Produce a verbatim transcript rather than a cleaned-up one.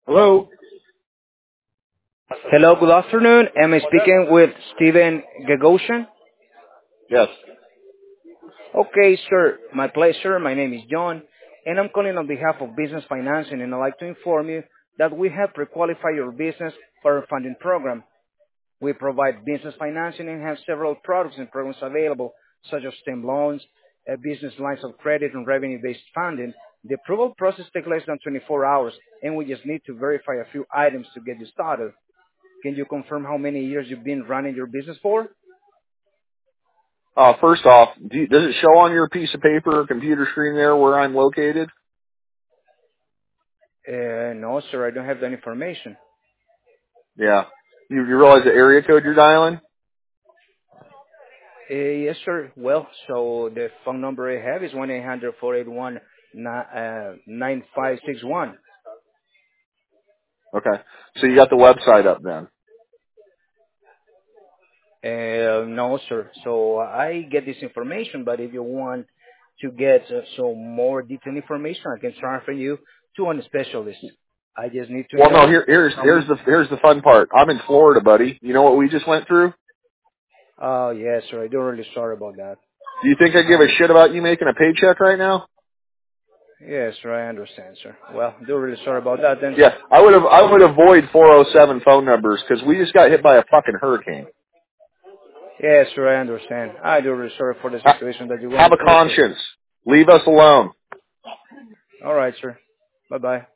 Hello? Hello, good afternoon. Am I speaking with Steven Gagosian? Yes. Okay, sir. My pleasure. My name is John, and I'm calling on behalf of Business Financing, and I'd like to inform you that we have pre-qualified your business for our funding program. We provide business financing and have several products and programs available, such as STEM loans, uh, business lines of credit, and revenue-based funding. The approval process takes less than twenty-four hours, and we just need to verify a few items to get you started. Can you confirm how many years you've been running your business for? Uh, first off, do you, does it show on your piece of paper or computer screen there where I'm located? Uh, no, sir, I don't have that information. Yeah. You, you realize the area code you're dialing? Uh, yes, sir. Well, so the phone number I have is one eight hundred four eight one nine five six one. Okay. So you got the website up then? Uh, no, sir. So I get this information, but if you want to get uh, some more detailed information, I can transfer you to a specialist. I just need to Well, no, know here, here's, how here's many. the, here's the fun part. I'm in Florida, buddy. You know what we just went through? Oh, yes, sir. I do really sorry about that. Do you think I give a shit about you making a paycheck right now? Yes, sir. I understand, sir. Well, I do really sorry about that then. Yeah, I would have, I would avoid four oh seven phone numbers because we just got hit by a fucking hurricane. Yes, sir, I understand. I do really sorry for the Ha- situation that you're have going a through, sir. conscience. Leave us alone. All right, sir. Bye-bye.